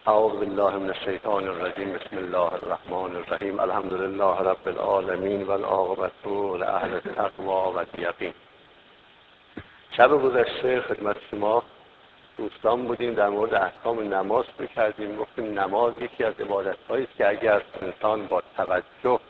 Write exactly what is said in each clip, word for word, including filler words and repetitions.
اعوذ بالله من الشیطان الرجیم. بسم الله الرحمن الرحیم. الحمد لله رب العالمین و العاقبة لأهل التقوی و الیقین. شب گذشته خدمت شما دوستان بودیم، در مورد احکام نماز می‌کردیم. گفتیم نماز یکی از عبادت‌هایی است که اگر انسان با توجه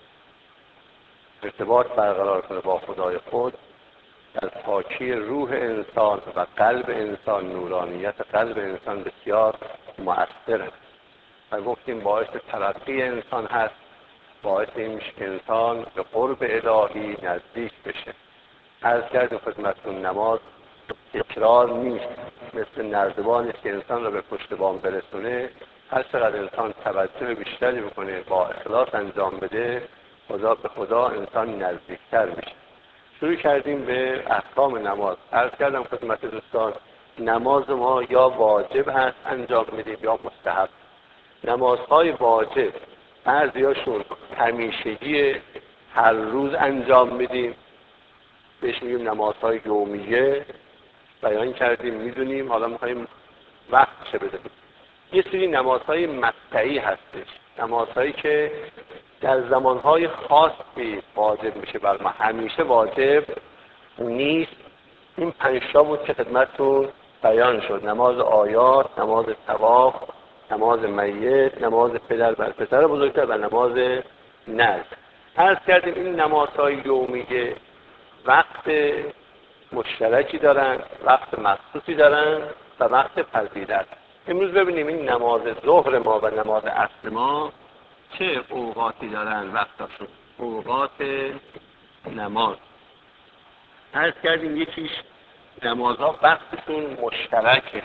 ارتباط برقرار کنه با خدای خود، در پاکی روح انسان و قلب انسان، نورانیت قلب انسان بسیار مؤثره و گفتیم باعث ترقی انسان هست، باعث این میشه که انسان به قرب الهی نزدیک بشه. عرض کردیم خدمتتون نماز تکرار نیست، مثل نردبانی است که انسان را به پشت بام برسونه. هر چقدر انسان توجه بیشتری بکنه، با اخلاص انجام بده، خدا به خدا انسان نزدیکتر میشه. شروع کردیم به احکام نماز. عرض کردم خدمت دوستان نماز ما یا واجب هست انجام میدیم یا مستحب. نمازهای واجب بعضیاشون همیشگی هر روز انجام میدیم، بهش میگیم نمازهای یومیه، بیان کردیم میدونیم، حالا میخوایم وقتش بدیم. یه سری نمازهای مقطعی هستش، نمازهایی که در زمانهای خاصی واجب میشه بر ما، همیشه واجب نیست. این پنجتا بود که خدمتتون بیان شد: نماز آیات، نماز طواف، نماز میت، نماز پدر بر پسر بزرگتر و نماز نذر. عرض کردیم این نمازهای یومیه وقت مشترکی دارن، وقت مخصوصی دارن و وقت فضیلت. امروز ببینیم این نماز ظهر ما و نماز عصر ما چه اوقاتی دارن وقتاشون، اوقات نماز. عرض کردیم یکیش نمازها وقتشون مشترکه،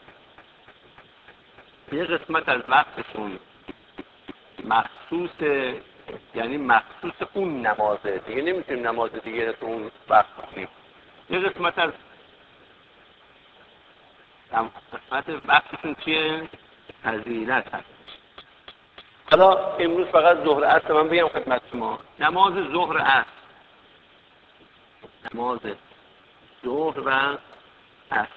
یه قسمت از وقتشون مخصوص، یعنی مخصوص اون نمازه، دیگه نمیتونیم نماز دیگه تو اون وقت کنیم. یه قسمت از قسمت وقتشون چیه؟ فضیلت هست. حالا امروز فقط ظهر عصر من بگم خدمت شما. نماز ظهر عصر، نماز ظهر و عصر،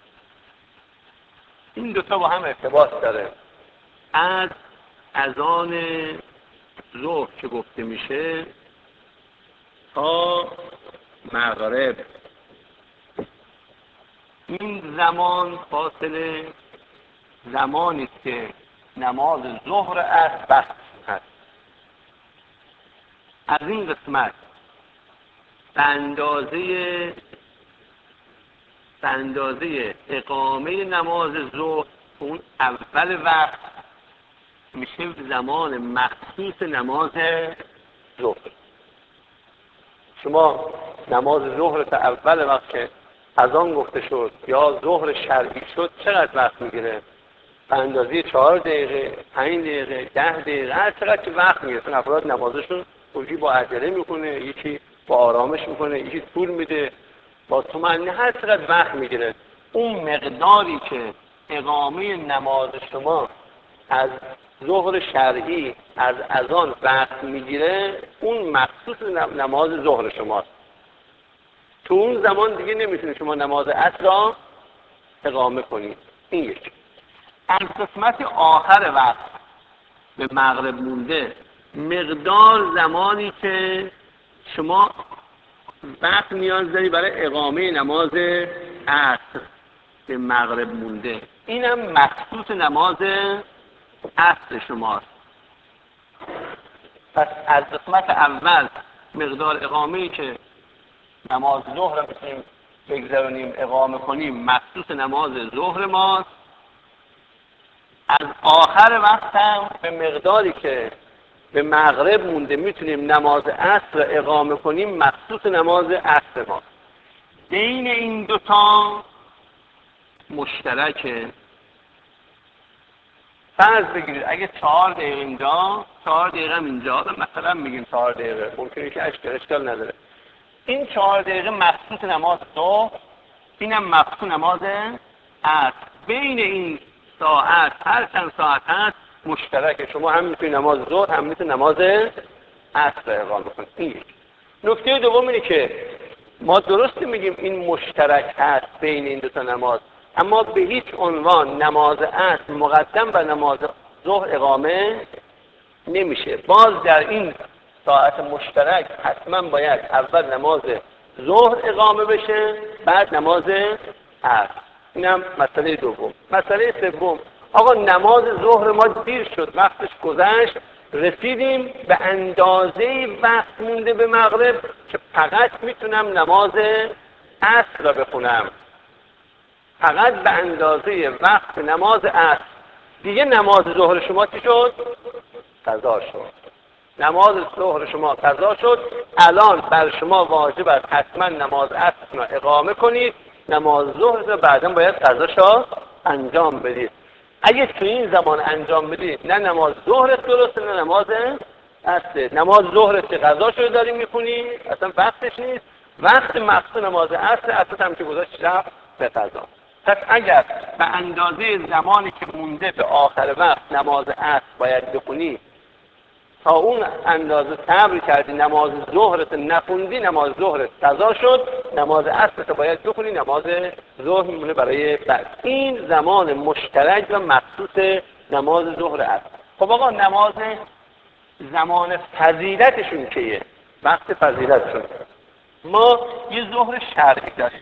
این دوتا با هم ارتباط داره. از اذان ظهر که گفته میشه تا مغرب، این زمان فاصله زمانی که نماز ظهر عصر وقت هست. از این قسمت به اندازه به اندازه اقامه نماز ظهر، اون اول وقت میشه زمان مخصوص نماز ظهر. شما نماز ظهر تا اول وقت که اذان گفته شد یا ظهر شرعی شد چقدر وقت میگیره؟ به اندازه چهار دقیقه، پنج دقیقه، ده دقیقه، هر چقدر که وقت میگیره. افراد نمازشون یکی با عجله میکنه، یکی با آرامش میکنه، یکی طول میده، با طمأنینه، هر چقدر وقت میگیره. اون مقداری که اقامه نماز شما از ظهر شرعی از اذان وقت میگیره، اون مخصوص نماز ظهر شماست. تو اون زمان دیگه نمیتونید شما نماز عصر را اقامه کنید. این یک. از قسمت آخر وقت به مغرب مونده، مقدار زمانی که شما وقت نیاز داری برای اقامه نماز عصر به مغرب مونده، اینم مخصوص نماز عصر شماست. پس از قسمت اول مقدار اقامه‌ای که نماز ظهر رو بتونیم بگذارونیم اقامه کنیم مخصوص نماز ظهر ماست. از آخر وقت هم به مقداری که به مغرب مونده میتونیم نماز عصر اقامه کنیم مخصوص نماز عصر ماست. بین این دوتا مشترکه. فرض بگیرید اگه چهار دقیقه اینجا، چهار دقیقه هم اینجا، مثلا میگیم چهار دقیقه، ممکنه که اشکال نداره. این چهار دقیقه مخصوص نماز ظهر، اینم مخصوص نماز عصر. بین این ساعت، هر چند ساعت هست، مشترکه. شما هم میتونید نماز ظهر هم میتونید نماز عصر اقامه کنید. این نکته دوم اینه که ما درست میگیم این مشترک هست بین این دو تا نماز، اما به هیچ عنوان نماز عصر مقدم و نماز ظهر اقامه نمیشه. باز در این ساعت مشترک حتما باید اول نماز ظهر اقامه بشه، بعد نماز عصر. اینم مسئله دوم. مسئله سوم، آقا نماز ظهر ما دیر شد، وقتش گذشت، رسیدیم به اندازه وقت مونده به مغرب که فقط میتونم نماز عصر را بخونم، فقط به اندازه وقت نماز عصر. دیگه نماز ظهر شما چی شد؟ قضا شد. نماز ظهر شما قضا شد. الان بر شما واجب است حتما نماز عصر را اقامه کنید، نماز ظهر را بعدا باید قضاشو انجام بدید. اگه تو این زمان انجام بدید، نه نماز ظهر درسته نه نماز عصر. نماز ظهر که قضاشو رو داریم میکنی، اصلا وقتش نیست. وقت مقصود نماز عصر اصلا هم که گذاشت رفت به قضا. پس اگر به اندازه زمانی که مونده به آخر وقت نماز عصر باید بخونی، تا اون اندازه صبر کردی نماز ظهرت نخوندی، نماز ظهرت قضا شد، نماز عصرت باید بخونی، نماز ظهر میمونه برای بعد. این زمان مشترک و مخصوص نماز ظهر عصر. خب آقا نماز زمان فضیلتشون کیه؟ وقت فضیلتشون. ما یه ظهر شرعی داریم.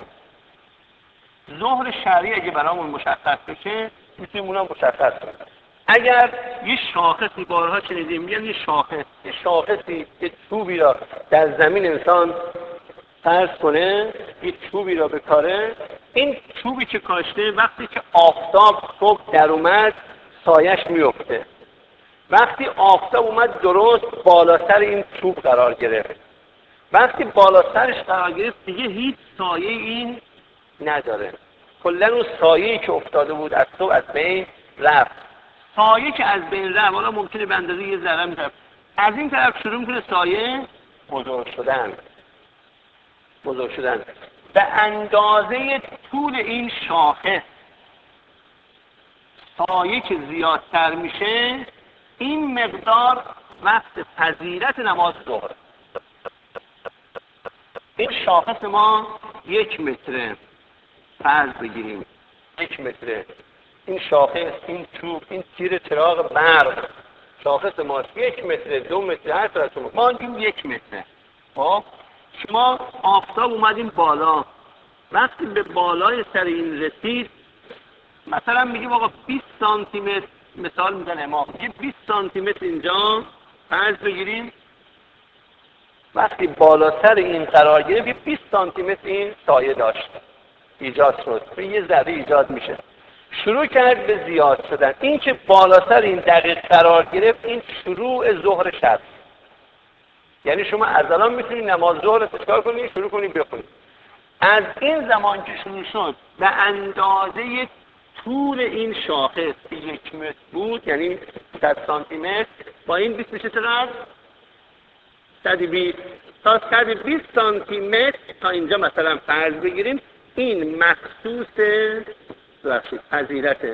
ظهر شرعی اگه برامون مشخص بشه میتونیم اونم مشخص کنیم. اگر یه شاخصی، بارها شنیدیم میگن یه شاخص، یه شاخصی، یه چوبی را در زمین انسان فرض کنه، یه چوبی را بکاره، این چوبی که کاشته وقتی که آفتاب صبح در اومد سایش میفته. وقتی آفتاب اومد درست بالاتر این چوب قرار گرفت، وقتی بالاترش قرار گرفت دیگه هیچ سایه این نداره. کلا اون سایه‌ای که افتاده بود از صبح از بین رفت. سایه که از بین رفت، حالا ممکنه به اندازه یه ذره میشه، از این طرف شروع میکنه سایه بزرگ شدن بزرگ شدن به اندازه طول این شاخه. سایه که زیادتر میشه، این مقدار وقت فضیلت نماز ظهر. این شاخص ما یک متره فرض بگیریم، یک متره. این شاخص، این چوب، این تیر چراغ برق شاخص ما یک متره، دو متره، هر طرف شما ما این یک متره. خب شما آفتاب اومدیم بالا، وقتی به بالای سر این رسید، مثلا میگیم آقا بیست سانتی متر، مثال میزنه ما یه بیست سانتی متر اینجا فرض بگیریم، وقتی بالاتر این قرار گرفت بیست سانتی متر این سایه داشت، ایجاد شد، یه ذره ایجاد میشه، شروع کرد به زیاد شدن. این که بالاتر این دقیق قرار گرفت، این شروع ظهر شب. یعنی شما از الان میتونید نماز ظهر رو چیکار کنید؟ شروع کنید بخونید. از این زمان که شروع شد به اندازه طول این شاخص که یک متر بود، یعنی صد سانتی متر، با این بیست میشه چقدر؟ صد و بیست. تا صد و بیست سانتی متر تا اینجا مثلا فرض بگیریم، این مخصوص فضیلت،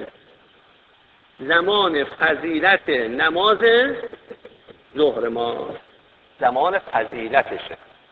زمان فضیلت نماز ظهر ما، زمان فضیلتشه.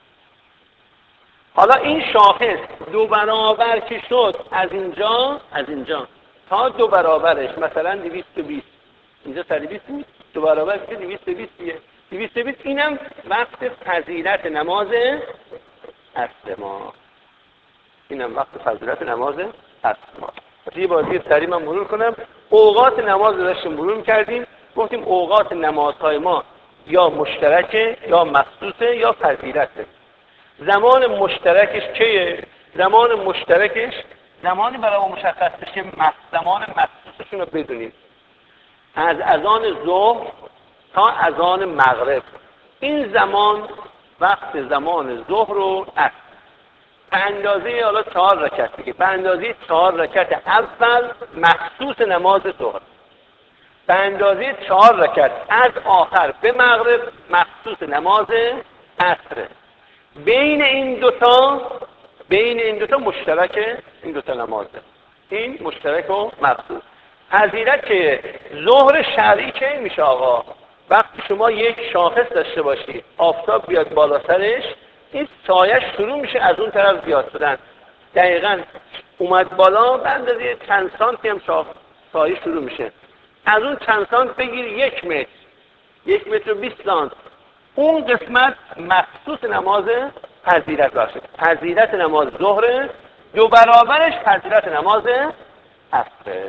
حالا این شاخص دو برابر که شد، از اینجا از اینجا تا دو برابرش مثلا دویست و بیست، اینجا صد و بیست بود، دو برابر که دویست و بیست دیگه، دویست و بیست، اینم وقت فضیلت نماز عصر ما، اینم وقت فضیلت نماز عصر ما. یه بازی سریع من مرور کنم. اوقات نماز رو داشتیم مرور کردیم، گفتیم اوقات نمازهای ما یا مشترکه یا مخصوصه یا فضیلته. زمان مشترکش چیه؟ زمان مشترکش زمانی برای ما مشخص بشه، زمان مخصوصشون رو بدونیم. از اذان ظهر تا اذان مغرب، این زمان وقت زمان ظهر و عصر. به اندازه حالا چهار رکعت دیگه، به اندازه چهار رکعت اول مخصوص نماز ظهر، به اندازه چهار رکعت از آخر به مغرب مخصوص نماز عصر. بین این دوتا بین این دوتا مشترک این دوتا نمازه، این مشترک و مخصوص. فضیلت که ظهر شرعی که میشه آقا وقتی شما یک شاخص داشته باشی، آفتاب بیاد بالا سرش، این سایه شروع میشه از اون طرف زیاد شدن. دقیقاً اومد بالا به اندازه چند سانتی هم شاخ سایه شروع میشه. از اون چند سانت بگیر یک متر، یک متر و بیست سانت، اون قسمت مخصوص نماز فضیلت باشه. فضیلت نماز ظهره، دو برابرش فضیلت نماز عصره.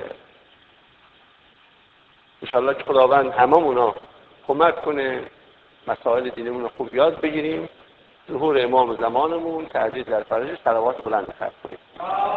انشالله که خداوند هممونا کمک کنه مسائل دینمون رو خوب یاد بگیریم. ظهور امام زمانمون تعجیل در فرجش صلوات بلند خرج کنیم.